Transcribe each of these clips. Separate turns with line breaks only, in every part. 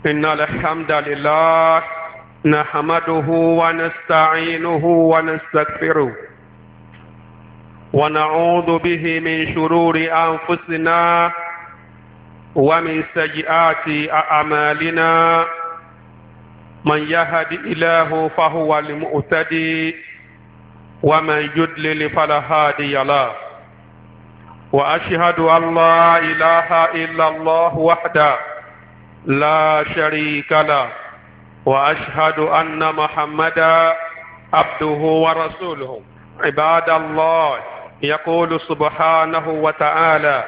إن الحمد لله نحمده ونستعينه ونستغفره ونعوذ به من شرور أنفسنا ومن سيئات أعمالنا من يهد إله فهو المهتدي ومن يضلل فلا هادي له وأشهد أن لا إله إلا الله وحده لا شريك له وأشهد أن محمدا عبده ورسوله عباد الله يقول سبحانه وتعالى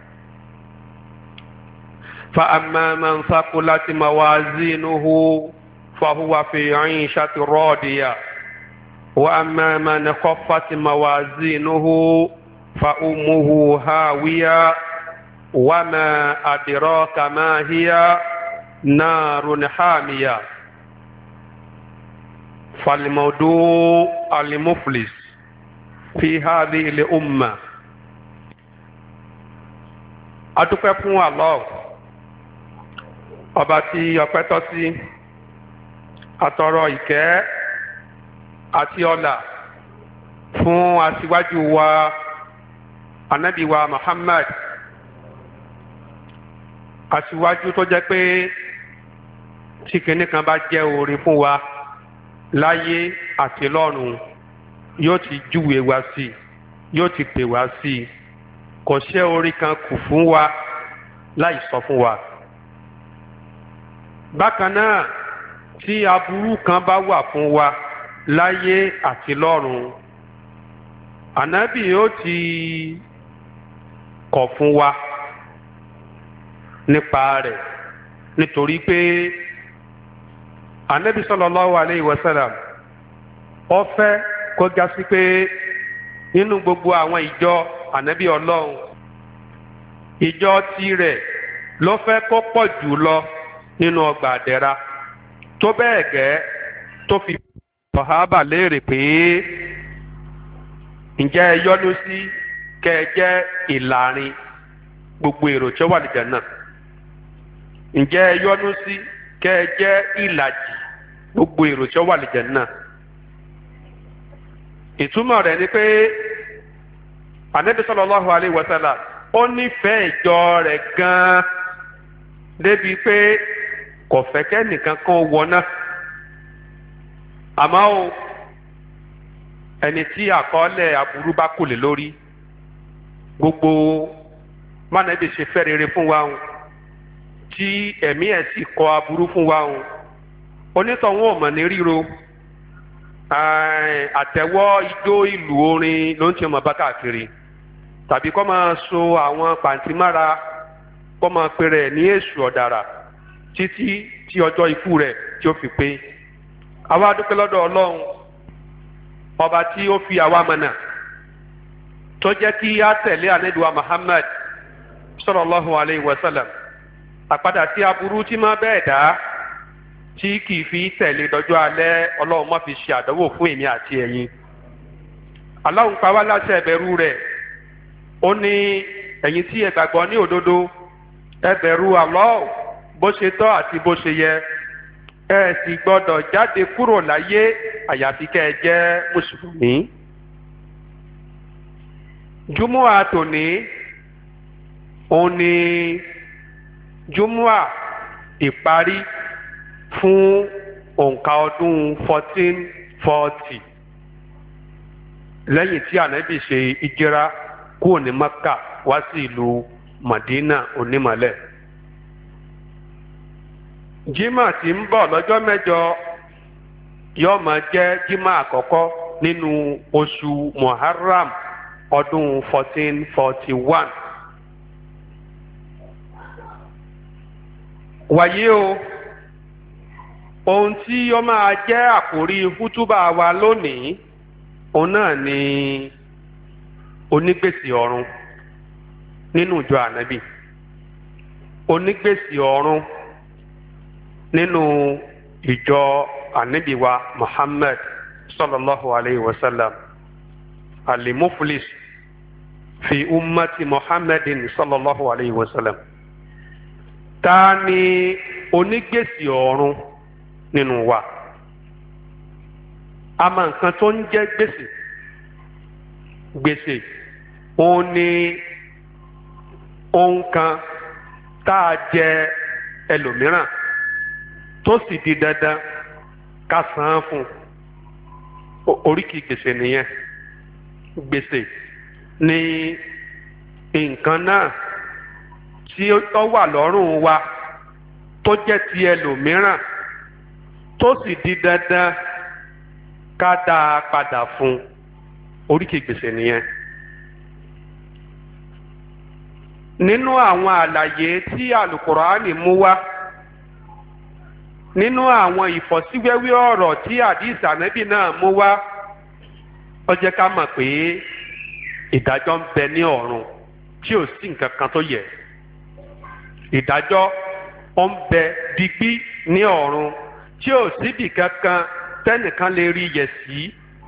فأما من ثقلت موازينه فهو في عيشة راضية وأما من خفت موازينه فأمه هاوية وما أدراك ما هي نار حامية فالموضوع المفلس في هذه الأمة adúpẹ́ fún Allah ọba tí ọpẹ́ tọ́ sí atọrọ ìkẹ́ àti ọlà fún aṣíwájú wa Ànábì wa Muhammad aṣíwájú tó jẹ́ pé tí kinní kan bá jẹ́ oore fún wa láyé àti lọ́run yóò ti júwe wa sí yóò ti pè wá sí kò ṣe oore kan kù fún wa láì sọ fún wa. bákan náà tí aburú kan bá wà fún wa láyé àti lọ́run ànábì yóò ti kọ̀ fún wa nípa rẹ̀ nítorí pé ànábì sallallahu alayhi wa sallam ó fẹ́ kó já sí pé nínú gbogbo àwọn ìjọ ànábì ọlọ́run ìjọ tirẹ̀ ló fẹ́ kó pọ̀ jù lọ nínú ọgbà àdẹ́ra tó bẹ́ẹ̀ gẹ́ tó fi sàhábà léèrè pé ǹjẹ́ ẹ yọ́nú sí kẹ́ ẹ jẹ́ ìlàrin gbogbo èrò tí ó wà ní Jánnà ǹjẹ́ ẹ yọ́nú sí kẹ́ ẹ jẹ́ ìlàjì gbogbo èrò tí ó wà ní Jánnà. ìtumọ̀ rẹ̀ ni pé Ànábì sallallahu alayhi wa sallam ó nífẹ̀ẹ́ ìjọ rẹ̀ gan-an débi pé kò fẹ́ kẹ́nìkan kan wọná àmọ́ o ẹni tí àkọọ́lẹ̀ aburú bá kò lè lórí gbogbo mánàbí ṣe fẹ́ rere fún wa o tí ẹ̀mí ẹ̀ sì kọ aburú fún wa o onítọ̀hún ò mọ̀ ní ríro àtẹ̀wọ́ ijó ìlú orin ló ń tiẹ̀ mọ̀ bá káàkiri tàbí kọ́ máa so àwọn pàǹtí mára kọ́ máa pe rẹ̀ ní èṣù ọ̀dàrà títí tí ọjọ́ ikú rẹ̀ tí ó fi pé. àwa dúpẹ́ lọ́dọ̀ Ọlọ́run ọba tí ó fi àwa mọ̀nà tó jẹ́ kí á tẹ̀lé Ànábì wa Muhammad sallallahu alayhi wa sallam àpadà tí aburú tí máa bẹ́ẹ̀ dá tí kì í fi tẹ̀lé dọjọ́ alẹ́ Ọlọ́run má fi ṣe àdánwò fún èmi àti ẹ̀yin. Allah ń pa wá láṣẹ ìbẹ̀rù rẹ̀ ó ní ẹ̀yin tí ẹ gbàgbọ́ ní òdodo ẹ bẹ̀rù Allah bó ṣe tọ́ àti bó ṣe yẹ ẹ sì gbọ́dọ̀ jáde kúrò láyé àyàfi kẹ́ ẹ jẹ́ mùsùlùmí. júmọ́à tòní òun ni júmọ́à ìparí fún òǹkà ọdún 1440 lẹ́yìn tí ànábì ṣe ìjírà kúrò ní Mẹ́kà wá sí ìlú Mádínà onímọ̀lẹ̀. jímà tí ń bọ̀ lọ́jọ́ mẹ́jọ yóò máa jẹ́ jímà àkọ́kọ́ nínú oṣù Muharram ọdún 1441. wàyí o ohun tí ó máa jẹ́ àkòrí hútúbà wa lónìí òun náà ni onígbèsè ọ̀run nínú ìjọ ànábì onígbèsè ọ̀run nínú ìjọ ànábì wa Muhammad sallallahu alayhi wa sallam al-muflis fi ummati Muhammadin sallallahu alayhi wa sallam ta ni onígbèsè ọ̀run nínú wa? A mọ nǹkan tó ń jẹ́ gbèsè. Gbèsè òun ni ohun kan tá a jẹ ẹlòmíràn tó sì di dandan ká san án fún oríkì gbèsè nìyẹn. Gbèsè ni nǹkan náà tí ó wà lọ́rùn wa tó jẹ́ ti ẹlòmíràn tó sì di dandan ká dá a padà fún oríkì gbèsè nìyẹn. Nínú àwọn àlàyé tí àlùkùránì mú wá, nínú àwọn ìfọ́síwẹ́wẹ́ ọ̀rọ̀ tí àdìs ànábì náà mú wá, ó jẹ́ ká mọ̀ pé ìdájọ́ ń bẹ ní ọ̀run tí ò sí nǹkan kan tó yẹ. Ìdájọ́ ó ń bẹ digbí ní ọ̀run tí ò síbì kankan tẹ́nìkan lè rí yẹ̀ sí.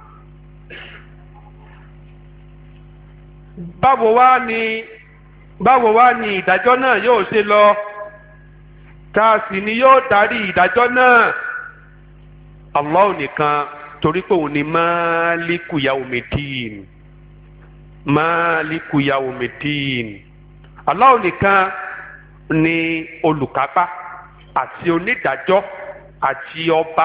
Báwo wá ni ìdájọ́ náà yóò ṣe lọ? Ta sì ni yóò darí ìdájọ́ náà? Allah nìkan, torí pé òun ni Máàlíkù Yawmiddin. Máàlíkù Yawmiddin. Allah nìkan ni olùkápá àti onídàájọ́ àti ọba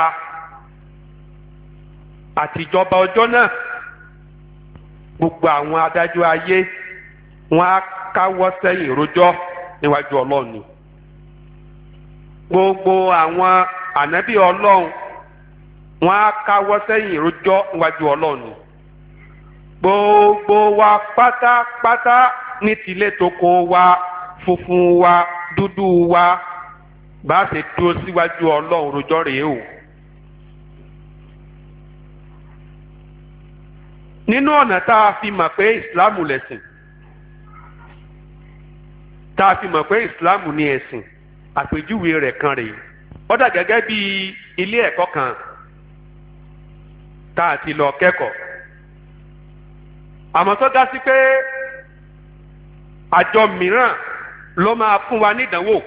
àtijọba ọjọ́ náà. Gbogbo àwọn adájọ́ ayé wọn á káwọ́ sẹ́yìn rojọ́ níwájú Ọlọ́run ni. Gbogbo àwọn ànábì Ọlọ́run wọn á káwọ́ sẹ́yìn rojọ́ níwájú Ọlọ́run ni. Gbogbo wa pátápátá ní tilé toko wa, funfun wa, dúdú wa, bá a ṣe dúró síwájú Ọlọ́run rojọ́ rèé o. Nínú ọ̀nà tá a fi mọ̀ pé ìsìláàmù lẹ̀sìn, tá a fi mọ̀ pé ìsìláàmù ni ẹ̀sìn, àpèjúwe rẹ̀ kan rèé. Ó dà gẹ́gẹ́ bí ilé ẹ̀kọ́ kan tá a ti lọ kẹ́kọ̀ọ́. Àmọ́ tó dá sí pé àjọ mìíràn ló máa fún wa nídánwò.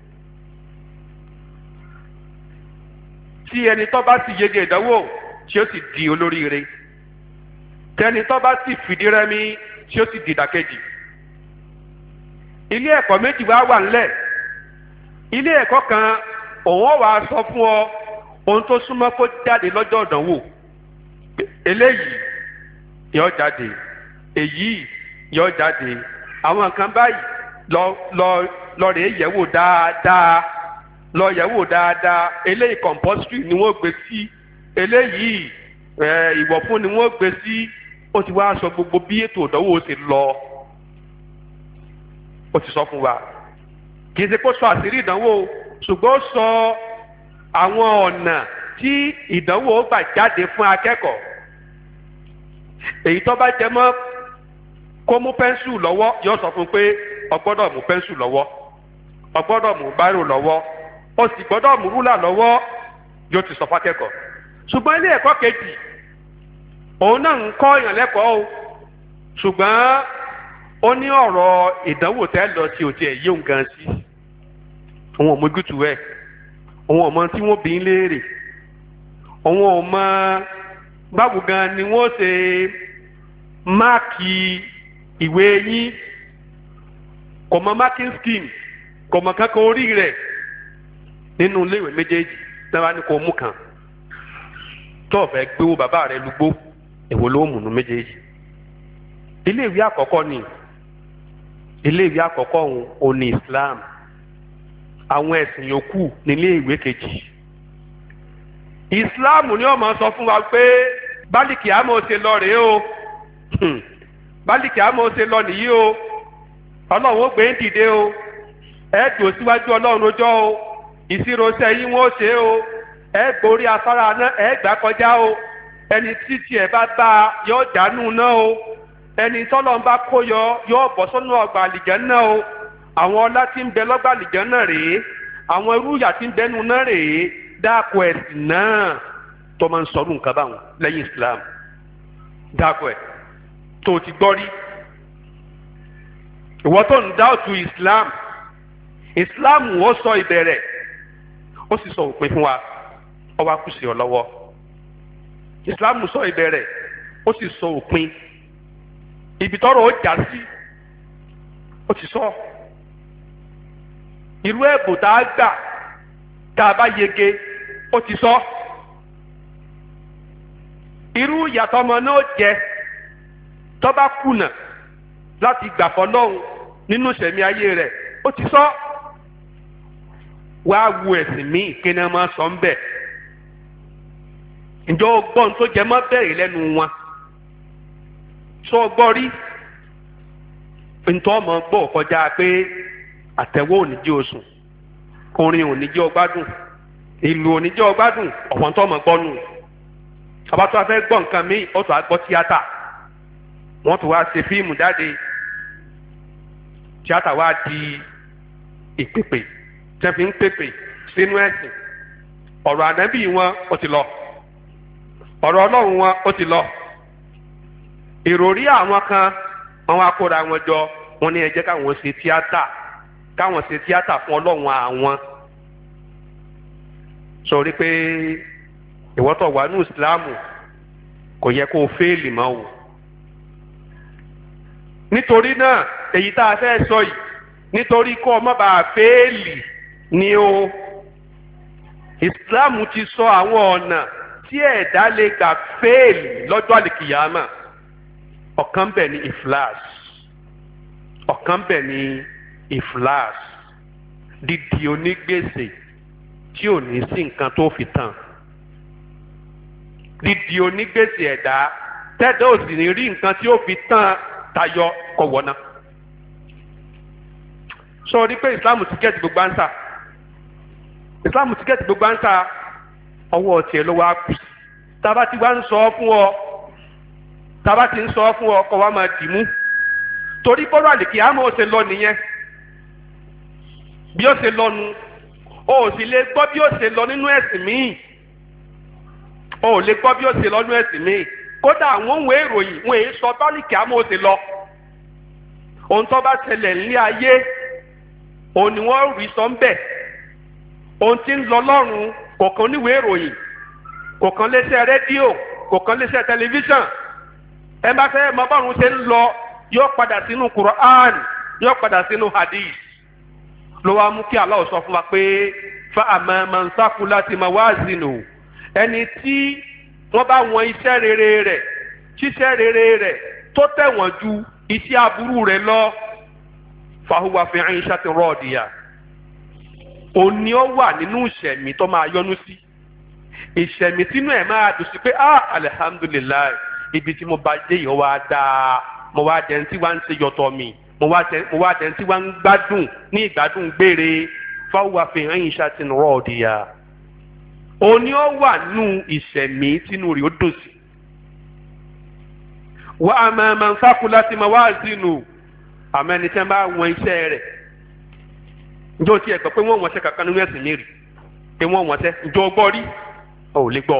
Tí ẹni tó bá sì yege ìdánwò tí ó sì di olóríire, tẹni tó bá sì fìdí rẹmi tí ó sì di ìdàkejì. Ilé ẹ̀kọ́ méjì wá wà ńlẹ̀. Ilé ẹ̀kọ́ kan òun wá sọ fún ọ ohun tó súnmọ́ kó jáde lọ́jọ́ ìdánwò. Eléyìí yóò jáde, èyí yóò jáde, àwọn nǹkan báyìí lọ rèé yẹ̀wò dáadáa, lọ yẹ̀wò dáadáa. Eléyìí compulsory ni wọ́n gbé sí, eléyìí ìwọ̀fún ni wọ́n gbé sí. Ó ti wá sọ gbogbo bí ètò ìdánwò ṣe lọ. Ó ti sọ fún wa. Kì í ṣe kó sọ àṣírí ìdánwò, ṣùgbọ́n ó sọ àwọn ọ̀nà tí ìdánwò gbà jáde fún akẹ́kọ̀ọ́. Èyí tó bá jẹ mọ́ kó mú pẹ́ńsù lọ́wọ́, yóò sọ fún pé o gbọ́dọ̀ mú pẹ́ńsù lọ́wọ́, o gbọ́dọ̀ mú báírò lọ́wọ́, o sì gbọ́dọ̀ mú rúlà lọ́wọ́, yóò ti sọ fún akẹ́kọ̀ọ́. Ṣùgbọ́n ilé ẹ̀kọ́ kejì, òun náà ń kọ́ èèyàn lẹ́kọ̀ọ́ o, ṣùgbọ́n ó ní ọ̀rọ̀ ìdánwò tẹ́ lọ sí òtí ẹ̀ yóò gan sí. Òun ò mójútó ẹ̀, òun ò mọ tí wọ́n bí ń léèrè, òun ò mọ báwo gan ni wọ́n ṣe máàkì ìwé yín, kò mọ marking scheme, kò mọ kankan orí rẹ̀ nínú iléèwé méjèèjì. Tẹ́wá ní kò mú kan tó o fẹ́ gbéwó bàbá rẹ̀ lùgbó, èwo ló mú nu méjèèjì. Iléèwé àkọ́kọ́ ni iléèwé àkọ́kọ́ òun ní Islam. Àwọn ẹ̀sìn yòókù ní iléèwé kejì. Islam ni ó máa sọ fún wa pé bálíkì àmọ́ ṣe lọ rèé o, bálíkì àmọ́ ṣe lọ nìyí o, Ọlọ́run ó gbé ń dìde o, ẹ dùn síwájú Ọlọ́run rojọ́ o, ìṣirò sẹ́yìn wọ́n ṣe o, ẹ gborí afárá náà ẹ gbà kọjá o, ẹni títí ẹ bá bá yọ dànù náà o, ẹni tọ́lọ́ ń bá kó yọ bọ́ sọ́nù ọgbà àlìjánnà o. Àwọn ọlá tí ń bẹ lọ́gbà àlìjánnà rèé, àwọn irú ìyà tí ń bẹnu náà rèé. Dáàkọ ẹ̀sìn náà tó máa ń sọ̀rọ̀ nǹkan báwọn lẹ́yìn Islam. Dáàkọ ẹ̀ tó ti gbọ́ rí. Ìwọ tó ń dá òtún Islam, ìsìláàmù ó sọ ìbẹ̀rẹ̀ ó sì sọ òpin fún wa ó wá kù sí ọ lọ́wọ́. ìsìláàmù sọ ìbẹ̀rẹ̀ ó sì sọ òpin, ibi tọ́rọ̀ ó já sí ó ti sọ. irú ẹ̀bùn tá a gbà tá a bá yege ó ti sọ. irú ìyàtọ̀ ọmọ náà jẹ tó bá kùnà láti gbà fọ́lọ́run nínú ìṣẹ̀mí ayé rẹ̀ ó ti sọ. wá wo ẹ̀sìn míì kí ni wọ́n máa sọ ń bẹ̀. ǹjọ́ ọgbọ́n tó jẹ mọ́ bẹ̀rẹ̀ lẹ́nu wọn sọ gbọ́ rí. ntọ́ ọmọ gbọ́ kọjá pé àtẹ̀wọ́ òní jẹ́ oṣù, orin òní jẹ́ ọgbádùn, ìlú òní jẹ́ ọgbádùn, ọ̀pọ̀ ntọ́ ọmọ gbọ́ nù. àbátọ́ afẹ́ gbọ́ nǹkan míì ó tó a gbọ́ tíátà, wọ́n tó wá ṣe fíìmù jáde, tíátà wá di ìpèpè tẹ́ fi ń pèpè sínú ẹ̀sìn. ọ̀rọ̀ ànábì wọn ó ti lọ, ọ̀rọ̀ ọlọ́run wọn ó ti lọ. ìròrí àwọn kan wọn wá kóra wọn jọ, wọn ní ẹ jẹ́ káwọn ṣe tíátà fún ọlọ́run àwọn. sọ rí pé ìwọ́tọ̀ wà ní ìsìláàmù kò yẹ kó o fẹ́ẹ̀lì mọ́ o. nítorí náà èyí tá a fẹ́ sọ yìí nítorí kó o má bàa fẹ́ẹ̀lì ni o. ìsìláàmù ti sọ àwọn ọ̀nà tí ẹ̀dá lè gbà fẹ́ẹ̀lì lọ́jọ́ àlìkìyàmà. ọ̀kan bẹ̀ ni iflas, ọ̀kan bẹ̀ ni iflas, dídi onígbèsè tí ò ní sí nǹkan tó fi tán, dídi onígbèsè ẹ̀dá tẹ́dá ò sì ní rí nǹkan tí ó fi tán tayọ kọ̀wọ́ná. sọ rí pé Islam ti gẹ́ẹ̀tì gbogbo ánsà, Islam ti gẹ́ẹ̀tì gbogbo ánsà, ọwọ́ tiẹ̀ ló wá kù. tába ti wá ń sọ fún ọ, tába ti ń sọ fún ọ kọ́ wa máa dì mú, torí bọ́rọ̀ àlèkè àmọ́ ó ṣe lọ nìyẹn. bí ó ṣe lọ nu o ò sì lè gbọ́ bí ó ṣe lọ nínú ẹ̀sìn míì, o ò lè gbọ́ bí ó ṣe lọ nínú ẹ̀sìn míì. kódà àwọn òun èròyìn wọn èyí sọ bálíkì àmọ́ ó ṣe lọ. ohun tó bá ṣẹlẹ̀ nílé ayé òun ni wọ́n rí sọ ń bẹ̀. ohun tí ń lọ lọ́rùn kò kàn níwèé ìròyìn, kò kàn léṣẹ́ rédíò, kò kàn léṣẹ́ tẹlifíṣàn. ẹ bá fẹ́ mọ bọ́run ṣe ń lọ yóò padà sínú Quran, yóò padà sínú hadith. ló wá mú kí Allah sọ fún wa pé fa amma man thaqulat mawazinu, ẹni tí wọ́n bá wọn iṣẹ́ rere rẹ̀, ṣíṣẹ́ rere rẹ̀ tó tẹ̀wọ̀n ju iṣẹ́ aburú rẹ̀ lọ, fahuwa fi 'ishatin radiyah, òní ó wà nínú ìṣẹ̀mí tó máa yọ́nú sí. ìṣẹ̀mí tínú ẹ̀ máa dùn sí pé alihamudulilayi, ibi tí mo bá dé yìí ó wá dáa, mo wá jẹ́ ní tí wá ń ṣe yọ̀tọ̀ mi, mo wá jẹ́ ní tí wá ń gbádùn ní ìgbádùn gbére. fahuwa fi 'ishatin radiyah, òní ó wà nínú ìṣẹ̀mí tínú rẹ̀ ó dùn sí. wa amma man thaqulat mawazinu, àmọ́ ẹni tí wọ́n bá wọn iṣẹ́ rẹ̀, ǹjẹ́ o ti ẹ̀ gbọ́ pé wọ́n wọ́n ṣe kankan nínú ẹ̀sìn mi rí, pé wọ́n wọ́n ṣe ǹjẹ́ o gbọ́ rí? o ò lè gbọ́,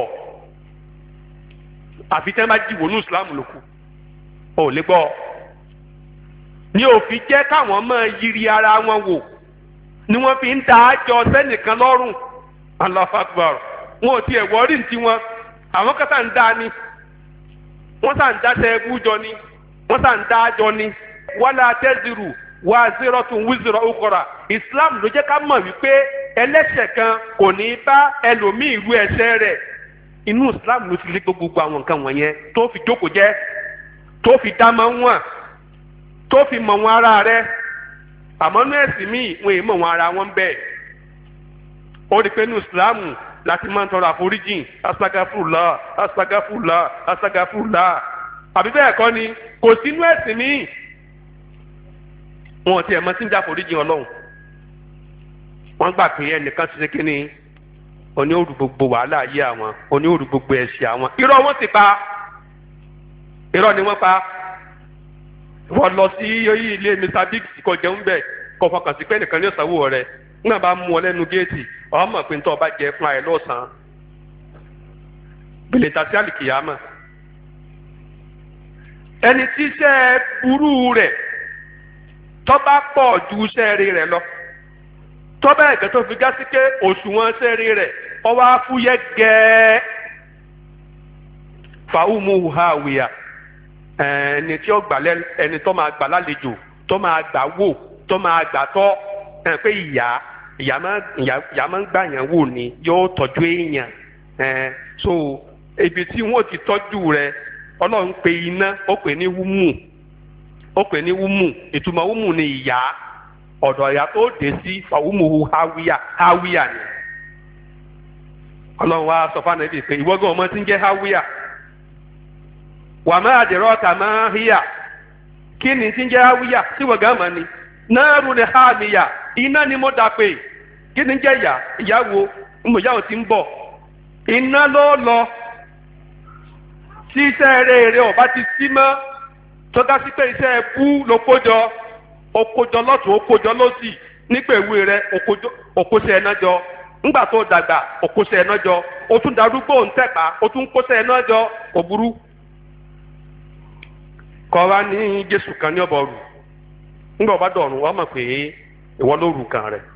àfi tẹ́ bá jìwò ní Islam ló kù, o ò lè gbọ́. ní òfin jẹ́ káwọn máa yiri ara wọn wò ni wọ́n fi ń da àjọ sẹ́nìkan lọ́rùn. Allahu Akbar, wọn ò tiẹ̀ wọ́rí ní tiwọn, àwọn kẹta ń dá ni, wọ́n sà ń dáṣẹ́ ẹbú jọ ni, wọ́n sà ń dá àjọ ni. wala taziru waziratun wizra ukhra. Islam ló jẹ́ ká mọ̀ wípé ẹlẹ́ṣẹ̀ kan kò ní bá ẹlòmíì irú ẹ̀ṣẹ̀ rẹ̀. inú Islam ló ti lé gbogbo àwọn nǹkan wọ̀nyẹn tó fi jókòó jẹ́, tó fi dá máa ń wọ̀n, tó fi mọ̀ wọn ara rẹ̀. àmọ́ ní ẹ̀sìn míì wọn èèmọ̀ wọn ara wọn bẹ́ẹ̀. ó rí pé ní Islam láti máa ń tọrọ àforíjìn, astagafurullah astagafurullah astagafurullah. àbí bẹ́ẹ̀ kọ́ ni? kò sínú ẹ̀sìn míì wọn ti ẹ̀ mọ́ sí ń jà àforíjìn Ọlọ́run. wọ́n gbà pé ẹnìkan ti ṣe kí ni oní òrù gbogbo wàhálà ayé àwọn, oní òrù gbogbo ẹ̀ṣẹ̀ àwọn. irọ́ wọn ti pa, irọ́ ni wọ́n pa. wọ́n lọ sí ilé Mr Biggs kò jẹun bẹ́ẹ̀, kò fọkàn sí pé nìkan ní ìsanwó rẹ̀. nígbà bá mú ọ lẹ́nu géètì ọmọ pé nítorí ọba jẹ fún ẹ lọ́sàn-án gbèlè tàbí àlìkìyàmà. ẹni tí iṣẹ́ burú rẹ̀ tó bá pọ̀ ju iṣẹ́ rẹ̀ lọ, tọ́bẹ̀ ẹ̀gẹ́ tó fi gá sí pé òṣùwọ̀n sẹ́rí rẹ̀ ọwọ́ afúyẹ́ gẹ́ẹ́ fàáhùmù hàwìyà ẹni tí ó gbà ẹni tó máa gbà lálejò tó máa gbà wò tó máa gbà tọ́ pé ìyá máa ń gbà yàn wò ni yóò tọ́jú èèyàn so ibi tí wọ́n ti tọ́jú rẹ̀ ọlọ́run pe iná ó pè ní wúmù ìtumọ̀ wúmù ni ìyá ọ̀dọ̀ ìyá tó dé sí fàwùmù háwíyà ni ọlọ́run wa sọ fún ànábì pé ìwọ́gàn ọmọ tí ń jẹ́ háwíyà wà má àdìrọ́ ọ̀tà máa híyà kí ni tí ń jẹ́ háwíyà tí wọ́gàn mọ́ ni náírù ni háàmìyà iná ni mo dà pé kí ni jẹ́ ìyàwó ìmọ̀yàwó ti ń bọ̀ iná ló lọ tí iṣẹ́ rere ọba ti sí mọ́ tọ́ka sí pé iṣẹ́ ẹbú ló kójọ okójọ lọ́tún okójọ lọ́sì nígbà èwe rẹ okóṣẹ́ ẹ̀ná jọ ńgbà tó dàgbà okóṣẹ́ ẹ̀ná jọ o tún darúgbó ń tẹ̀pa o tún kóṣẹ́ ẹ̀ná jọ kò burú. kọ́ wa ní Jésù kan ní ọ̀bọ̀ rù ńgbà ọba dọ̀rùn wọ́n mọ̀ pé ìwọ ló rù kan rẹ̀.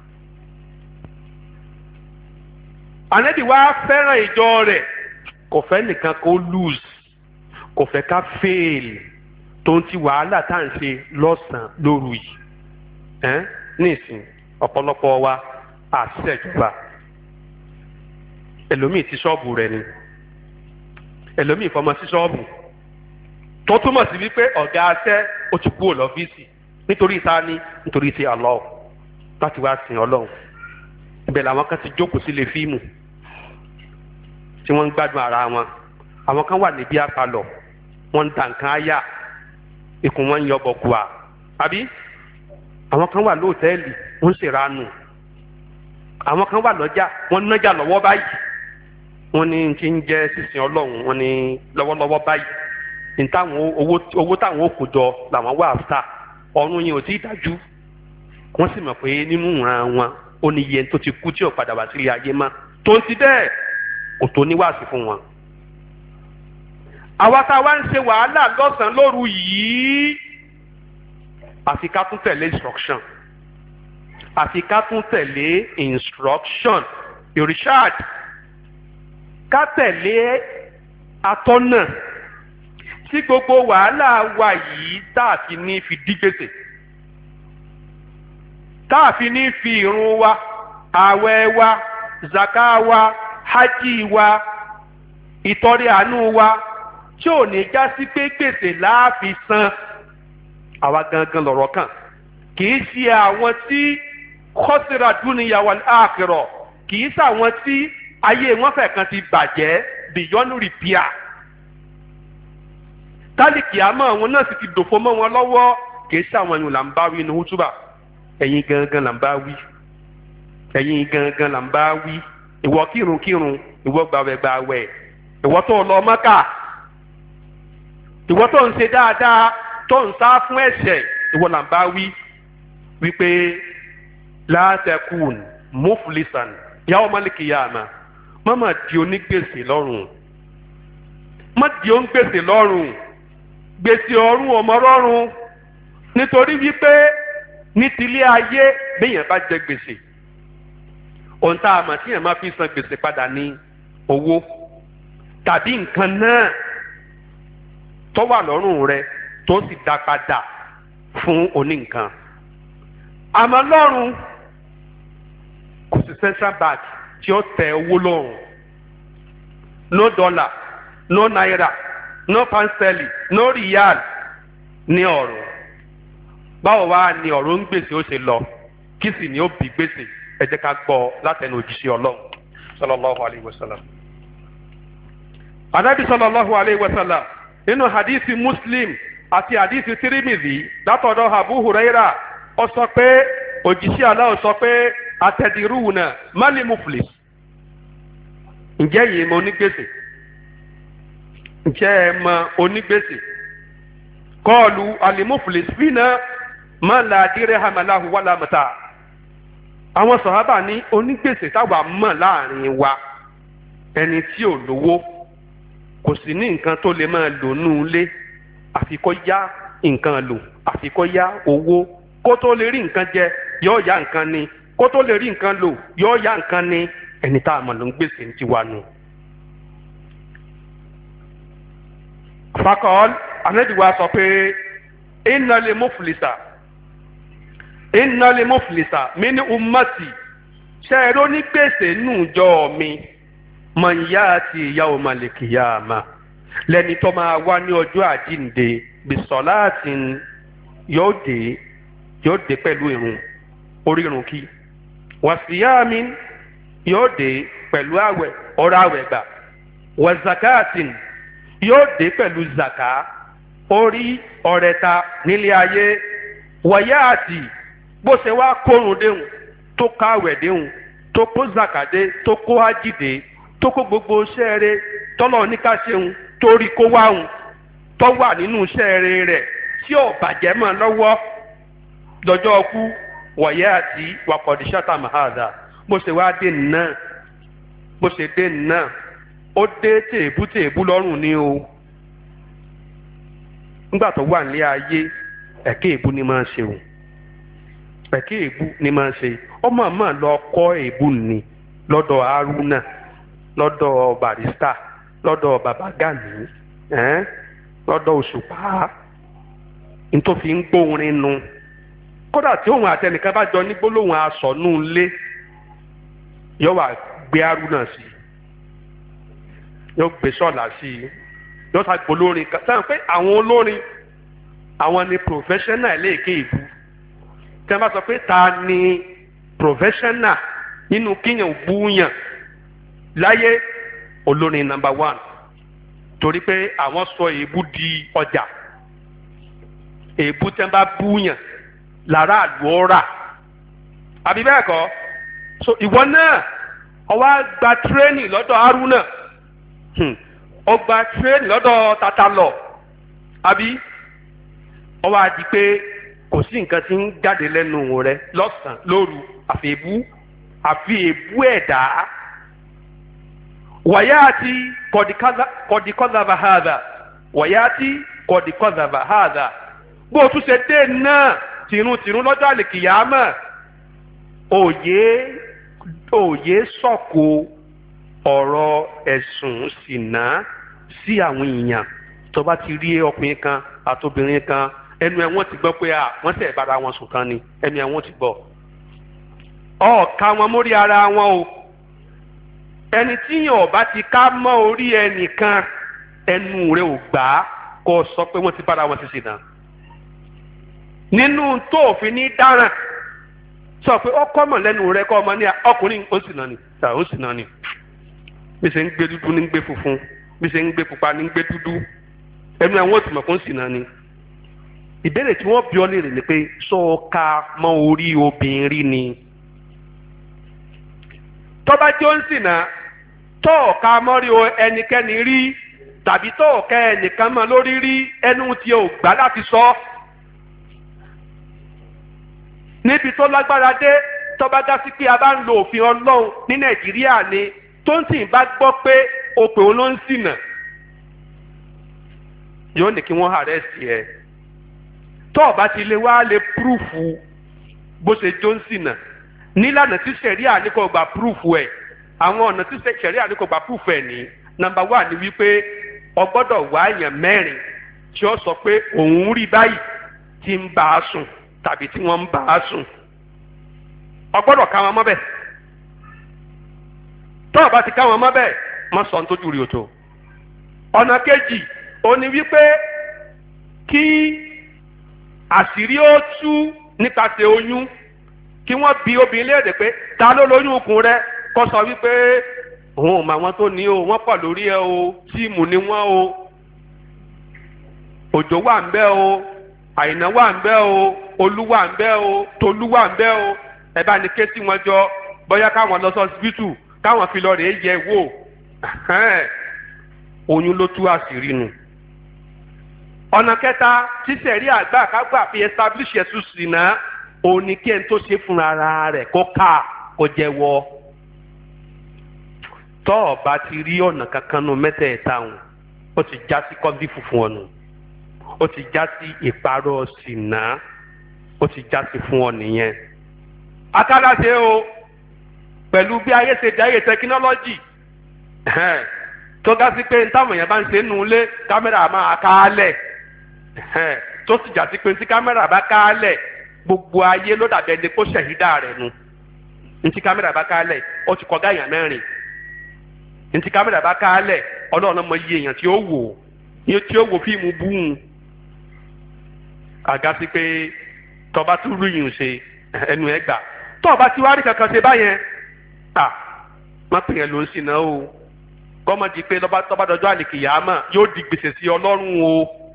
Ànábì wa fẹ́ràn ìjọ rẹ̀ kò fẹ́ nìkan kó lose kò fẹ́ ká fail tó ń ti wàhálà tá à ń ṣe lọ́sàn-án lóru yìí nísìn ọ̀pọ̀lọpọ̀ wa àṣìṣe ìjọba ẹlòmíì ti ṣọ́ọ̀bù rẹ̀ ni ẹlòmíì fọmọ sí ṣọ́ọ̀bù tó túmọ̀ sí wípé ọ̀gá aṣẹ́ ó ti kúrò lọ́fíìsì nítorí ta ni nítorí ti Allah láti wá sìn Ọlọ́run ibẹ̀ làwọn kan ti jókòó sílé fíìmù tí wọ́n ń gbádùn ara wọn àwọn kan wà níbi àpalọ̀ wọ́n ń ta nǹkan áyà ikùn wọn ń yọ bọ̀kùà àbí àwọn kan wà lóòtẹ́ẹ̀lì wọ́n ń ṣèranù àwọn kan wà lọ́jà wọ́n ń nájà lọ́wọ́ báyìí wọ́n ní ti ń jẹ́ sísìn Ọlọ́run wọ́n ní lọ́wọ́lọ́wọ́ báyìí ní táwọn owó táwọn òkú jọ làwọn wà áfítà ọ̀run yẹn ò tí ì dájú wọ́n sì mọ̀ pé nínú ìran wọn ó ní iye tó ti kú tí ò padà wá sílé ayé mọ́ tó ń ti bẹ́ẹ̀ kò tó níwáàsí fún wọn. àwa tá a wá ń ṣe wàhálà lọ́sàn-án lóru yìí àfi ká tún tẹ̀lé instruction irishad ká tẹ̀lé atọ́nà tí gbogbo wàhálà wa yìí tá a fi ní fi dí gbèsè tá a fi ní fi ìrun wa ààwẹ̀ wa zaka wa hajj wa ìtọrẹ àánú wa tí ò ní já sí pé gbèsè láàfin san àwa gangan lọ̀rọ̀ kàn kì í ṣe àwọn tí khasira dunya wal akhirah kì í ṣe àwọn tí ayé wọn fẹ́ kan ti bàjẹ́ beyond repair tálíkì àmọ́ àwọn náà sì ti dòfo mọ́ wọn lọ́wọ́ kì í ṣe àwọn ènìyàn là ń bá wí ní hútúbà ẹ̀yin gangan là ń bá wí ìwọ kírun ìwọ gbàwẹ̀ ìwọ tó lọ Mákà ìwọ tó ń ṣe dáadáa tó ń sá fún ẹ̀ṣẹ̀ ìwọ là ń bá wí wípé la takun muflisan yawmal qiyamah má di onígbèsè lọ́rùn má di onígbèsè lọ́rùn gbèsè ọ̀run ọmọ rọrùn nítorí wípé ní tilé ayé béèyàn bá jẹ gbèsè ohun tá a mọ̀ tí èèyàn máa fi san gbèsè padà ní owó tàbí nǹkan náà tó wà lọ́rùn rẹ tó sì dá padà fún oníǹkan. àmọ́ lọ́rùn kò sí central bank tí ó tẹ owó lọ́rùn no dollar no naira no pound sterling no riyal ní ọ̀run. báwo wá ni ọ̀rọ̀ ń gbèsè ó ṣe lọ kí sì ni ó bí gbèsè ẹ jẹ́ ká gbọ́ látẹnu òjíṣẹ́ Ọlọ́run sallallahu alayhi wa sallam. Ànábì sallallahu alayhi wa sallam nínú hadithi Muslim àti hadithi Tirmidhi látọ̀dọ̀ Abu Huraira ó sọ pé òjíṣẹ́ Allah sọ pé atadiruna mali muflis ǹjẹ́ yìí mọ onígbèsè ǹjẹ́ ẹ mọ onígbèsè qalu alimuflis fina ma la dirhama lahu wala mata àwọn sàhábà ní onígbèsè táwa mọ̀ láàrin wa ẹni tí ò lówó kò sí ní nǹkan tó lè máa lò nù lé àfi kó yá nǹkan lò àfi kó yá owó kó tó lè rí nǹkan jẹ yóò yá nǹkan ni kó tó lè rí nǹkan lò yóò yá nǹkan ní ẹni tá a mọ̀ ló ń gbèsè ní tiwa nù. fakọ́l anadiwa sọ pé innal muflisa min ummati ṣe é ló ní gbèsè nù jọ mi man yati yawmal qiyamah lẹ́ni tó máa wá ní ọjọ́ àjíǹde bisolatin yóò dé pẹ̀lú irun orí irun kí wasiyamin yóò dé pẹ̀lú àwẹ̀ ọ̀rọ̀ àwẹ̀ gbà wazakatin yóò dé pẹ̀lú zaka orí ọ̀rẹ́ta nílé ayé wàyáàtì bó ṣe wá kórun déhùn tó káwẹ̀ déhùn tó kó zakadé tó kó ájìdé tó kó gbogbo sẹ́ẹ̀rẹ́ tọ́lọ̀ ní ká ṣeun torí kó wáhùn tó wà nínú sẹ́ẹ̀rẹ́ rẹ̀ tí ò bàjẹ́ mọ́ lọ́wọ́ lọ́jọ́ ọkú wàyáàtì wàkọ̀díṣàtà mahada bó ṣe wá dé náà bó ṣe dé náà ó dé tèébú lọ́rùn ni o nígbà tó wà nílé ayé ẹ̀kẹ́ èébú ni máa ń ṣe o ẹ̀kẹ́ èébú ni máa ń ṣe ọmọ àmọ́ lọ kọ́ èébú ni lọ́dọ̀ Haruna lọ́dọ̀ Barrister lọ́dọ̀ Baba Gani lọ́dọ̀ Òṣùpá nítorí fi ń gbóhùnrin nu kódà tí òun àtẹnìkan bá jọ ní gbólóhùn aṣọ nù lé yóò wá gbé Haruna sí yóò gbé sọ́ọ̀lá sí i yóò ta gbó lórin kan sáà pé àwọn olórin àwọn ni professional léèké ìbú tí wọ́n bá sọ pé ta ni professional nínú kíyàn búyàn láyé olórin number 1 torí pé àwọn sọ èébú di ọjà èébú tí wọ́n bá búyàn lára àlùọ́rà àbí bẹ́ẹ̀ kọ́ so ìwọ náà ó wá gba tírénì lọ́dọ̀ Haruna ó gba tírénì lọ́dọ̀ Tatalọ àbí ó wá di pé kò sí nǹkan tí ń jáde lẹ́nu rẹ lọ́sàn-án lóru àfi èébú ẹ̀dá wàyáàtì kọ̀dìkọ́dàbà hàdà wàyáàtì kọ̀dìkọ́dàbà hàdà bó o tún ṣe dé náà tìrúntìrún lọ́jọ́ àlèkìyàmọ̀ òye sọ̀kò ọ̀rọ̀ ẹ̀sùn ṣìnà sí àwọn èèyàn tó bá ti rí ọkùnrin kan àtobìnrin kan ẹnu ẹ̀ wọ́n ti gbọ́ pé wọ́n ṣẹ̀ bára wọn sùn kan ni ẹnu ẹ̀ wọ́n ti gbọ́ ọ̀ọ́ka wọn mórí ara wọn o ẹni tíyàn ọba ti ká mọ́ orí ẹnìkan ẹnu rẹ̀ ò gbà á kó sọ pé wọ́n ti bára wọn ti ṣìnà nínú tó òfin ní dáràn sọ pé ó kọ́ mọ̀ lẹ́nu rẹ̀ kọ́ ọmọ ní ọkùnrin ó sì náà ni ó sì náà ni bí ṣe ń gbé dúdú ní ń gbé funfun bí ṣe ń gbé pupa ní ń gbé dúdú ẹnu àwọn òtún kò ń sì náà ni ìbéèrè tí wọ́n bi ọ́ léèrè ni pé sọ ká mọ́ orí obìnrin ni tọ́ba tí ó ń sì náà tọ́ ọ̀ka mọ́rí ẹnikẹ́ni rí tàbí tọ́ ọ̀ka ẹnìkan mọ́ lórí rí ẹnu tí o gbà láti sọ níbi tó lágbára dé tọ́ba dá sí pé a bá ń lo òfin Ọlọ́run ní Nàìjíríà ni tó ń sìn bá gbọ́ pé òpè òun ló ń ṣìnà yóò ní kí wọ́n àrẹ́sì ẹ̀ tó ọba ti lè wá lè púrúfù bó ṣe jó ń ṣìnà nílànà tí sẹ̀ríà ní kò gba púrúfù ẹ̀ àwọn ọ̀nà tí sẹ̀ríà ní kò gba púrúfù ẹ̀ ní nàmbà 1 ni wípé o gbọ́dọ̀ wá èèyàn 4 tí ó sọ pé òun rí báyìí tí ń bá a sùn tàbí tí wọ́n ń bá a sùn o gbọ́dọ̀ ká wọn mọ́bẹ̀ tó bá ti ká wọn mọ́bẹ̀ má sọ nítorí rí o tó. ọ̀nà kejì ó ní wípé kí àṣírí ó tú nípasẹ̀ oyún kí wọ́n bi obìnrin léèrè pé ta ló lóyún ikùn rẹ kó sọ wípé òun ò mọ àwọn tó ní o wọ́n pọ̀ lórí ẹ o tíìmù ni wọ́n o òjò wà ń bẹ o àìná wà ń bẹ o olú wà ń bẹ o tolú wà ń bẹ o ẹ bá ní ké sí wọn jọ bóyá káwọn lọ sí ọsibítù káwọn fi lọ rèé yẹ̀ wò oyún ló tú àṣírí nù. ọ̀nà kẹta tí sẹ̀rí àgbà kágbà fi establish ẹ̀sùn ṣìnà òní kí ẹni tó ṣe fúnra rẹ̀ kó ká kó jẹ́wọ́. tọ́ ọ bá ti rí ọ̀nà kankan nù mẹ́tẹ̀ẹ̀ta hùn ó ti já sí kọ́bí funfun ọ̀nà ó ti já sí ìparọ́ ṣìnà ó ti já sí fún ọ nìyẹn. akálàṣe o pẹ̀lú bí ayé ṣe di ayé tẹkinọ́lọ́jì tó ga sí pé táwọn èèyàn bá ń ṣe nù lé kámẹ́rà máa kálẹ̀ tó sì jà sí pé tí kámẹ́rà bá kálẹ̀ gbogbo ayé ló dàbẹ̀ ni kó ṣẹ̀hídà rẹ̀ nu ntí kámẹ́rà bá kálẹ̀ ó ti kọjá èèyàn mẹ́rin ntí kámẹ́rà bá kálẹ̀ ọlọ́run mọ iye èèyàn tí ó wò fíìmù búùn àga sí pé tọba tún rí yìí ṣe ẹnu ẹ gbà tọba tí wàá rí kankan ṣe báyẹn má pè yẹn ló ń sìn náà o kọ́mọdé pé tọba dọjọ́ àlèkìyàmà yóò di gbèsè sí ọlọ́run o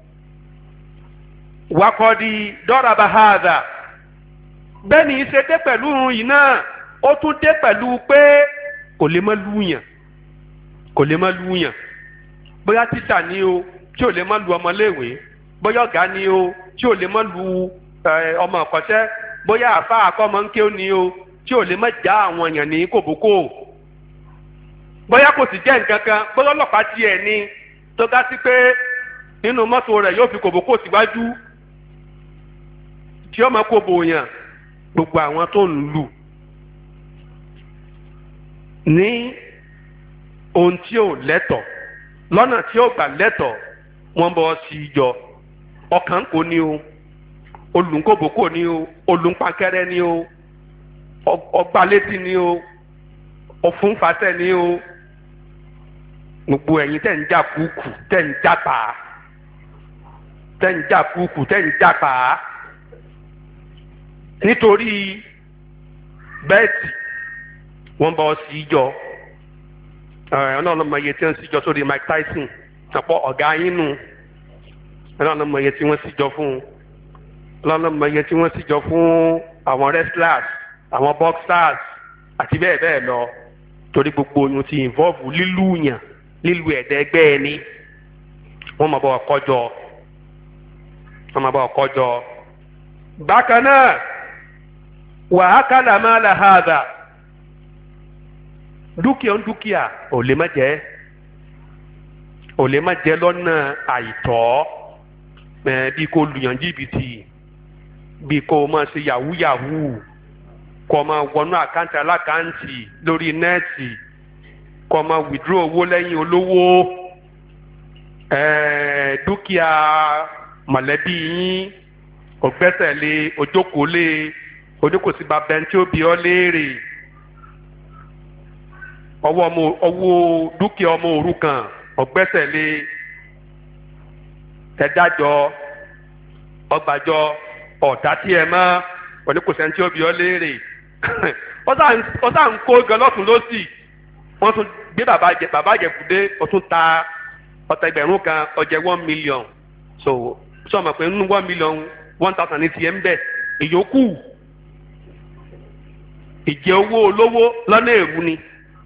wakọ̀dí dọ́raba hàdà bẹ́ẹ̀ ni ṣe dé pẹ̀lú yìí náà ó tún dé pẹ̀lú pé kò lè má lùyàn bóyá tíṣà ni o tí ò lè má lu ọmọléèwé bóyá ọ̀gá ni o tí ò lè má lu ọmọ ọ̀kọ́ṣẹ́ bóyá àfa àkọ́mọ́ńké ni o tí ò lè má já àwọn èèyàn ní kòbókò bóyá kò sì jẹ́ nǹkan kan bóyá ọlọ́pàá tiẹ̀ ni tó ga sí pé nínú mọ́tò rẹ̀ yóò fi kòbókò síwájú tí ó máa kó bòyàn gbogbo àwọn tó ń lù ní ohun tí ò lẹ́tọ̀ lọ́nà tí ó gbà lẹ́tọ̀ wọ́n bọ́ sí i jọ ọkàn kò ní o olùkóbókò ní o olùpankẹ́rẹ́ ní o ọgbàlétí ní o ọ̀fúnfàṣẹ ní o gbogbo ẹ̀yin tẹ̀ ń jà kúkú tẹ̀ ń jà pàá tẹ̀ ń jà kúkú tẹ̀ ń jà pàá nítorí bẹ́ẹ̀tì wọ́n bọ́ sí í jọ ọlọ́run mọ iye tí wọ́n sì jọ sórí Mike Tyson àpọ̀ ọ̀gá yín nù ọlọ́run mọ iye tí wọ́n sì jọ fún ọlọ́run mọ iye tí wọ́n sì jọ fún àwọn wrestlers àwọn boxers àti bẹ́ẹ̀ bẹ́ẹ̀ lọ torí gbogbo oyún ti involve lílùyàn lílu ẹ̀ẹ́dẹ́gbẹ́ ẹni wọ́n máa bọ̀ ọkọ́ jọ bákan náà wàhákàlà máa là hàdà dúkìá ò lè má jẹ́ lọ́nà àìtọ́ bí kò lùyàn jìbìtì bí kò máa ṣe yahoo kò máa wọnú àkáǹtì alákáǹtì lórí nẹ́ẹ̀tì kò máa withdraw owó lẹ́yìn olówó dúkìá mọ̀lẹ́bí yín ògbẹ́sẹ̀lé ojókòó sí babẹ́ tí ó bí ọ léèrè ọwọ́ dúkìá ọmọ òrukàn ọgbẹ́sẹ̀lé ẹ̀dájọ́ ọgbàjọ́ ọ̀dá tí ẹ mọ́ oníkòsẹ́ tí ó bí ọ léèrè ó sá ń kó gan lọ́tún lọ́sì wọ́n tún gbé bàbá àjẹkùdé ó tún ta ọ̀tá ẹgbẹ̀rún kan ọjẹ́ 1 million so sọ ma pé nínú 1 million 1,000 ní tiẹ̀ ń bẹ̀ ìyókù ìjẹ owó olówó lọ́nà èrú ni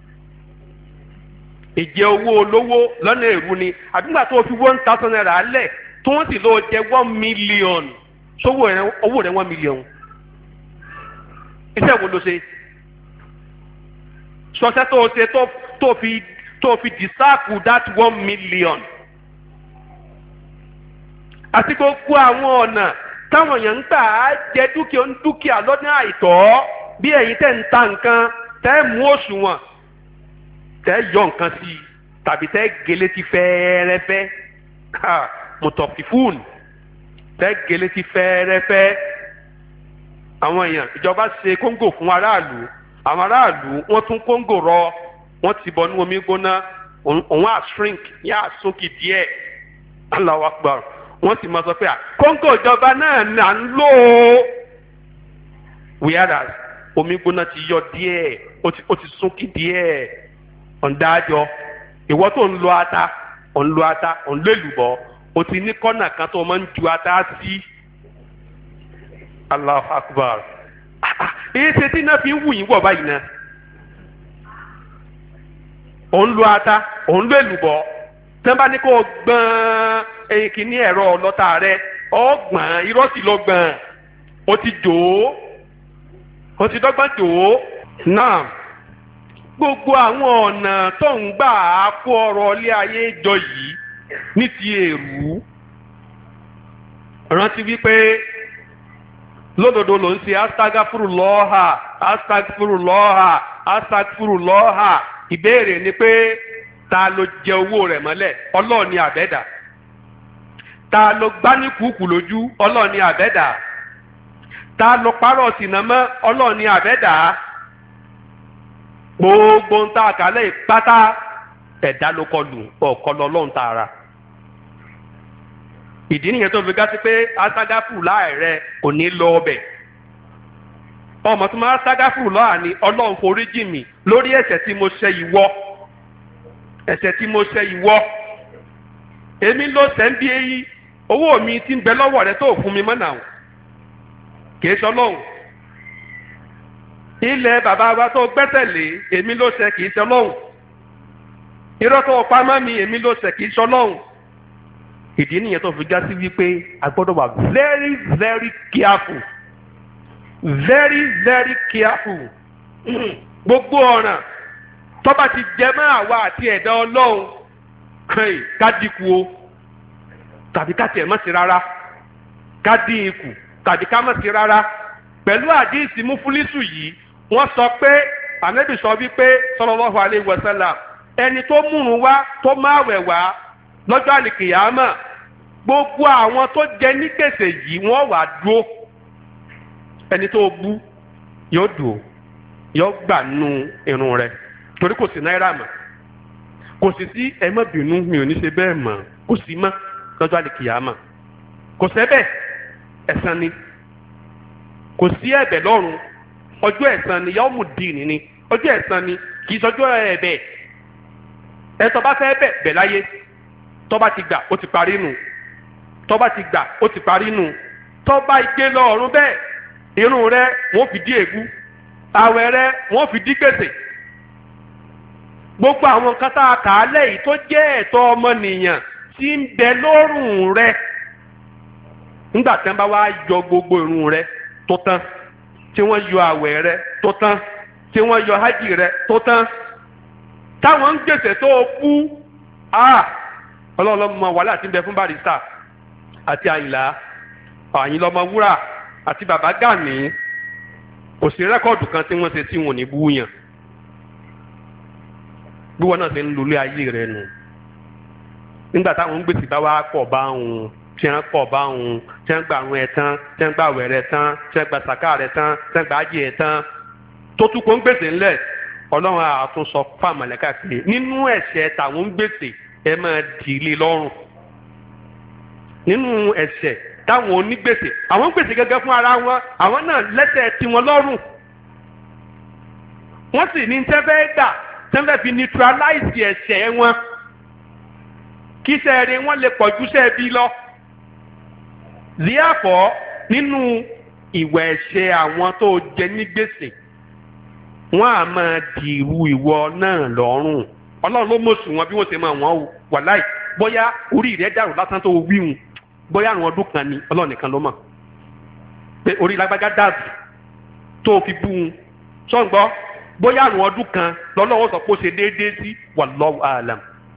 ìjẹ owó olówó lọ́nà èrú ni àdúgbà tó fi 1,000 naira lẹ̀ tó wọ́n sì lọ jẹ 1 million sówó owó rẹ̀ 1 million iṣẹ́ wo ló ṣe sọ́sẹ́ tó ṣe tó fi dìsáàkù that 1 million àti gbogbo àwọn ọ̀nà táwọn èèyàn ń gbà á jẹ dúkìá lọ́nà àìtọ́ bí ẹ̀yin tẹ́ ń ta nǹkan tẹ́ mú òṣùwọ̀n tẹ́ yọ nǹkan sí i tàbí tẹ́ gélé ti fẹ́ẹ́rẹ́fẹ́ mùtọ̀fífún tẹ́ gélé ti fẹ́ẹ́rẹ́fẹ́ àwọn èèyàn ìjọba ṣe kóńgò fún aráàlú àwọn aráàlú wọ́n tún kóńgò rọ wọ́n ti bọ̀ ní omi gbóná òun á shrink yá sókè díẹ̀ Allahu Akbar wọ́n sì máa sọ pé kóńgò ìjọba náà là ń lò ó wíyára omi gbóná ti yọ díẹ̀ ó ti súnkì díẹ̀ ọ̀ndájọ́ ìwọ tó ń lo ata ò ń lo èlùbọ́ o ti ní kọ́nà kan tó máa ń ju ata sí Allahu Akbar èyí ṣe tí náà fi ń wù yín wọ̀ báyìí náà ò ń lo ata ò ń lo èlùbọ́ tẹ́ bá ní kó o gbọ́n ẹyin kìíní ẹ̀rọ ọlọ́ta rẹ ọgbọ̀n irọ́ sì lọ gbọ̀n o ti jò ó ti dọ́gbọ́n jò ó náà gbogbo àwọn ọ̀nà tó ń gbà á kó ọrọ̀ ilé ayé jọ yìí ní ti èrú rántí wípé lódodo ló ń ṣe astagfirullah astagfirullah astagfirullah. ìbéèrè ni pé ta ló jẹ owó rẹ̀ mọ́lẹ̀, Ọlọ́run ni àbẹ́dà? ta ló gbá ní kùkù lójú, Ọlọ́run ni àbẹ́dà? ta ló parọ́ sínà mọ́, Ọlọ́run ni àbẹ́dà? gbogbo ń ta àkálẹ̀ ìpátá ẹ̀dá ló kọlù ọ̀kọlọ Ọlọ́run tààrà. ìdí nìyẹn tó fi gá sí pé astagfirullah láàrẹ kò ní lọ ọbẹ̀. ọmọ tó máa astagfirullah ní Ọlọ́run forí jì mí lórí ẹ̀ṣẹ̀ tí mo ṣẹ̀ ìwọ, ẹ̀ṣẹ̀ tí mo ṣẹ̀ ìwọ. èmi ló ṣẹ̀ ń bí èyí, owó mi ti ń bẹ lọ́wọ́ rẹ tó fún mi mọ́ náà kìí ṣọlọ́run. ilẹ̀ bàbá wa tó gbẹ́sẹ̀ lé èmi ló ṣẹ̀ kìí ṣọlọ́run. irọ́ tó pamọ́ mi èmi ló ṣẹ̀ kìí ṣọlọ́run. ìdí nìyẹn tó fi já sí wípé a gbọ́dọ̀ wà very very careful, very very careful. gbogbo ọ̀ràn tó bá ti jẹ mọ́ àwa àti ẹ̀dá Ọlọ́run ká dínkù o, tàbí ká tiẹ̀ mọ́ sí rárá, ká dín ikù tàbí ká mọ̀ sí rárá. pẹ̀lú àdíìsì múfúlísù yìí wọ́n sọ pé ànábì sọ wípé sallallahu alaihi wasallam ẹni tó múrun wá tó máwẹ̀ wá lọ́jọ́ àlìkìyámà gbogbo àwọn tó jẹ ní gbèsè yìí wọ́n wà dúró. ẹni tó bú yóò dùn yóò gbà nù irun rẹ̀ torí kò sí náírà mọ́, kò sì sí ẹ má bínú mi ò ní ṣe bẹ́ẹ̀ mọ́, kò sí mọ́ lọ́jọ́ àlìkìyámà. kò sẹ́bẹ̀, ẹ̀san ni. kò sí ẹ̀bẹ̀ lọ́run, ọjọ́ ẹ̀san ni, yawmu dini ni, ọjọ́ ẹ̀san ni, kì í sọjọ́ ẹ̀bẹ̀. ẹ̀tọ́ bá fẹ́ bẹ̀ bẹ̀ láyé, tó bá ti gbà ó ti parí nù, tó bá ti gbà ó ti parí nù. tó bá igé lọ ọ̀run bẹ́ẹ̀, irun rẹ wọ́n fi dí ègún, àwẹ̀ rẹ wọ́n fi dí gbèsè. gbogbo àwọn nǹkan tá a kà á lẹ́yìn tó jẹ́ ẹ̀tọ́ ọmọnìyàn tí ń bẹ lọ́rùn rẹ nígbà tí wọ́n bá wá yọ gbogbo irun rẹ tó tán, tí wọ́n yọ àwẹ̀ rẹ tó tán, tí wọ́n yọ hajj rẹ tó tán, táwọn ń gbèsè tó kú ọlọ́ọ̀lọ́mọ wàhálà tí ń bẹ fún Barrister àti Àyìnlá Ọmọwúrà àti bàbá Gani. kò sí rẹ́kọ̀dù kan tí wọ́n ṣe tí wọ́n ní búyàn bí wọ́n náà ṣe ń lulẹ̀ ayé rẹ nù. nígbà táwọn ń gbèsè bá wá pọ̀ bá wọn, tí wọ́n pọ̀ bá wọn, tí wọ́n gba àrùn ẹ̀ tán, tí wọ́n gba àwẹ̀ rẹ̀ tán, tí wọ́n gba sàká rẹ̀ tán, tí wọ́n gba ájì ẹ̀ tán, tó tún kó ń gbèsè ńlẹ̀. Ọlọ́run àtúnṣọ fún àmàlẹ́kà pé nínú ẹ̀ṣẹ̀ táwọn ń gbèsè ẹ máa dì í lé lọ́rùn. nínú ẹ̀ṣẹ̀ táwọn onígbèsè, àwọn ń gbèsè gẹ́gẹ́ fún ara wọn, àwọn náà lẹ́ṣẹ̀ tiwọn lọ́rùn. wọ́n sì ní tẹ́fẹ́ gbà tẹ́fẹ́ fi neutralize ẹ̀ṣẹ̀ wọn kí sẹ́ẹ̀rẹ̀ wọn lè pọ̀ ju sẹ́ẹ̀bí lọ. Therefore, nínú ìwà ẹ̀ṣẹ̀ àwọn tó jẹ ní gbèsè wọ́n á máa dìrú ìwọ náà lọ́rùn. Ọlọ́run ló mọ̀sùn wọn bí wọ́n ṣe máa wọ́n wàláì, bóyá orí rẹ̀ dàrú lásán tó wíhun, bóyá àrùn ọdún kan ni Ọlọ́run nìkan ló mọ̀ pé orí lágbájá dàrú tó fi bú un sọ́ǹgbọ́, bóyá àrùn ọdún kan lọ́lọ́wọ́ sọ pé ó ṣe déédéé sí wallahu a'lam.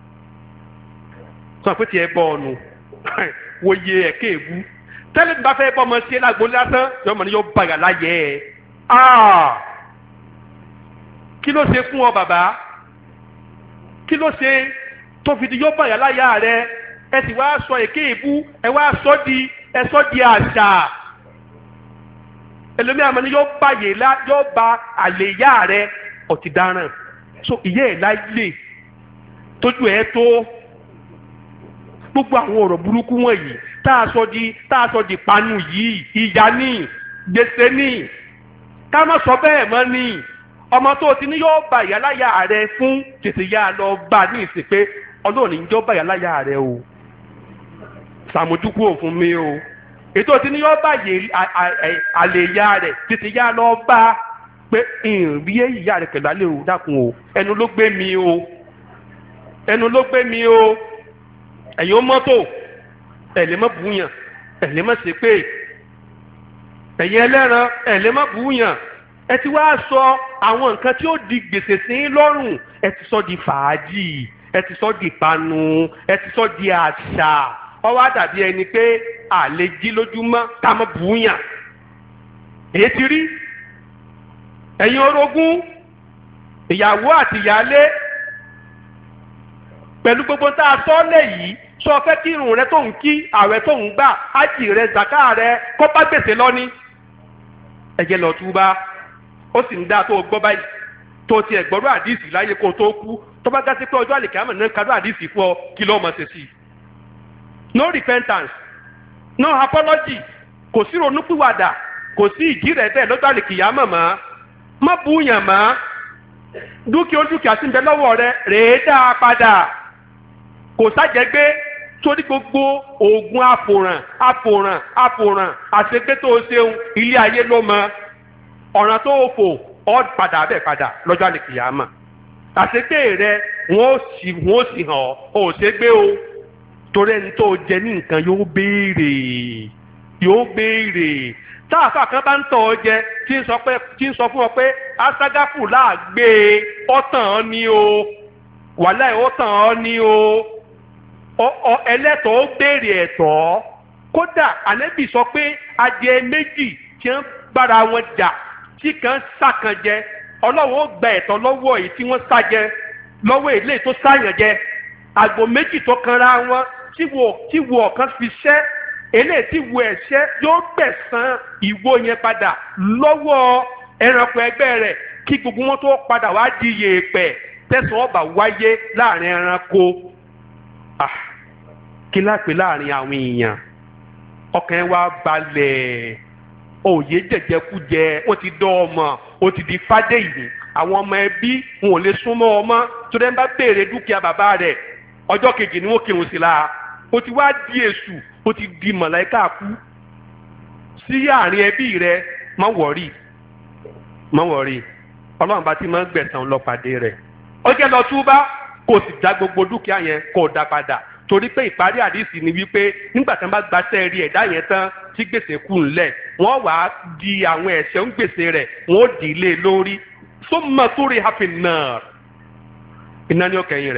sọ pé tiẹ̀ bọ́ ọ̀nù wòye ẹ̀kẹ́ ègbú tẹ́lẹ̀ bá fẹ́ bọ́ ọmọ sí lágbo lásán yọmọ ni yóò bàgà láyé ẹ̀. kí ló ṣe fún ọ bàbá? kí ló ṣe tó fi di yóò bàgà láyà rẹ? ẹ sì wá sọ ẹ̀kẹ́ ègbú, ẹ wá sọ di àṣà. ẹlòmíà mọ̀ ni yóò bá àlè ìyá rẹ ọ̀tí dáràn. so ìyá ẹ̀ láyé tójú ẹ̀ tó gbogbo àwọn ọ̀rọ̀ burúkú wọ̀nyí tá a sọ di panu yìí, ìyá ní gbèsè ní. ká má sọ bẹ́ẹ̀ mọ́ ní ọmọ tó ti ní yóò bá ìyáláyà rẹ fún tètè yá lọ bá ní ìsìn pé Ọlọ́run ní jọ́ bá ìyáláyà rẹ o, sàmójúkú òfin mi o. ètò tí ní yóò bá àlè ìyá rẹ tètè yá lọ bá pé ìrìn ìyá rẹ pẹ̀lú alẹ́ o, dákun o, ẹnu ló gbé mi o, ẹnu ló gbé mi o. ẹ̀yin mọ́tò ẹ̀lẹ́ mọ́ bùúyàn, ẹ̀lẹ́ mọ́ ṣe pé ẹ̀yin ẹlẹ́ran ẹ̀lẹ́ mọ́ bùúyàn. ẹ ti wá sọ àwọn nǹkan tí ó di gbèsè sí lọ́rùn, ẹ ti sọ di fàájì, ẹ ti sọ di ìpanu, ẹ ti sọ di àṣà. ó wá dàbí ẹni pé àlè jí lójúmọ́ ká mọ́ bùúyàn. èyí ti rí ẹ̀yin orogún ìyàwó àti ìyálé pẹ̀lú gbogbo tá a sọ lẹ̀ yìí sọ fẹ́ kí irun rẹ tó ń kí ààwẹ̀ tó ń gbà ájì rẹ zaka rẹ kó bá gbèsè lọ ní ẹ̀jẹ̀ lọ túbá ó sì ń dá tó gbọ́ báyìí tó tiẹ̀ gbọ́dọ̀ àdìsí láyé kó tó kú tó bá gá sí pé ọjọ́ àlèkè àmọ̀ náà kádọ́ àdìsí fún ọ kí lọ́ọ́ mọ̀ ṣe sí i. No repentance no apology kò sí ronúpìwàdà kò sí ìdí rẹ̀ bẹ́ẹ̀ lọ́jọ́ àlèkè àmọ̀ mọ́ má búyàn mọ́ dúkìá sí ń bẹ lọ́wọ́ rẹ rèé dá a padà kò sájẹgbé torí gbogbo oògùn àfòràn àṣegbé tó o ṣeun ilé ayé ló mọ ọ̀ràn tó o fò ọ́ padà bẹ́ẹ̀ padà lọ́jọ́ àlèkè àmọ̀ àṣegbé rẹ wọ́n sì hàn ọ́ ṣe gbé o torí ẹni tó jẹ ní nǹkan yóò béèrè táàfà kan bá ń tọ̀ ọ́ jẹ tí ń sọ fún ọ pé aságáfù láàgbé ọ̀tàn ni o wàláì ọ̀tàn ni o ẹlẹ́tọ̀ọ́ ó béèrè ẹ̀tọ́ kódà ànẹ́bì sọ pé adìẹ méjì tí ń bára wọn jà tí kan sàkàn jẹ ọlọ́wọ́ ó gba ẹ̀tọ́ lọ́wọ́ èyí tí wọ́n sá jẹ lọ́wọ́ èlé tó sáyàn jẹ àgbò méjì tó kanra wọn tí wo ọ̀kan fi ṣẹ́ eléyìí tí wo ẹ̀ṣẹ́ yóò gbẹ̀san ìwo yẹn padà lọ́wọ́ ẹranko ẹgbẹ́ rẹ̀ kí gbogbo wọn tó padà wá di yèèpẹ̀ tẹ̀sán ọba wáyé láàrin ẹranko kí lápè láàrin àwọn èèyàn ọkàn wa balẹ̀ òye jẹjẹkújẹ wọ́n ti dán ọmọ ó ti di fádé yìí àwọn ọmọ ẹbí wọn ò lè súnmọ́ ọmọ tó dẹ́ ń bá béèrè dúkìá bàbá rẹ̀ ọjọ́ kejì ni wọ́n kírun sí la ó ti wá di èṣù ó ti di mọ̀láìkà kú sí àárín ẹbí rẹ̀ má wọ̀rí ọlọ́run bá ti máa ń gbẹ̀san lọ pàdé rẹ̀ ó jẹ́ lọ túbá kó o sì dá gbogbo dúkìá yẹn kó o dá padà torí pé ìparí àdìsí ni wípé nígbà tí wọ́n bá gbaṣẹ́ rí ẹ̀dá yẹn tán tí gbèsè kù ńlẹ̀ wọ́n wàá di àwọn ẹ̀ṣẹ̀ ń gbèsè rẹ̀ wọ́n ó dì í lé lórí summa turiha fin nar iná ní ọkẹyìn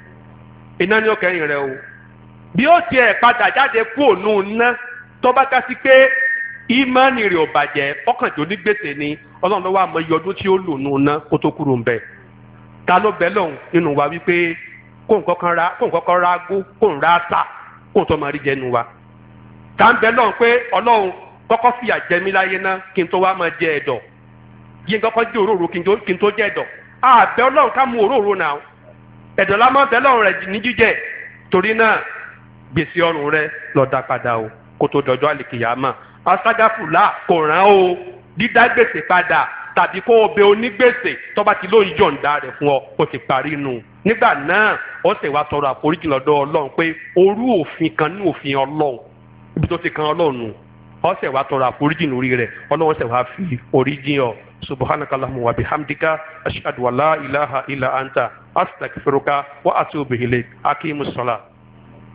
rẹ o bí ó tiẹ̀ padà jáde kú òun ná tó bá ká sí pé ìmánì rẹ̀ ò bàjẹ́ ọkànjọ́ ní gbèsè ni ọlọ́run ló wà mọ iye ọdún tí ó lò nù ná kó tó kúrò ń bẹ̀ ta ló bẹ lọ́hùn nínú wa wípé kó nǹkan kan ra agbó kó ń ra àtà kó ń tọ́ máa rí jẹnu wa ta ń bẹ lọ́hùn pé ọlọ́run kọ́kọ́ fìyà jẹ mí láyé ná kí n tó wá máa jẹ ẹ̀dọ̀ yí n kọ́kọ́ jẹ òróró kí n tó jẹ ẹ̀dọ̀ àbẹ ọlọ́run ká mú òróró náà ẹ̀dọ̀ la máa bẹ lọ́run rẹ̀ ní jíjẹ torí náà gbèsè ọrùn rẹ lọ dá padà o kó tó dọjọ́ àlìkìyàmà aságáfùlà kò rán o dídá gbèsè padà tàbí kó o bẹ onígbèsè tó bá ti lóyún yọ̀ǹda rẹ̀ fún ọ kó ti parí nù nígbà náà ó sì wá tọrọ àforíjì lọ́dọ̀ ọlọ́run pé orú òfin kan ní òfin ọlọ́run ibi tó ti kan ọlọ́run nù ó sì wá tọrọ àforíjì lórí rẹ̀ ọlọ́run sì wá fi oríjì ọ subhanaka allahumma wa bihamdika ashhadu an la ilaha illa anta astaghfiruka wa atubu ilayk aqimus salat.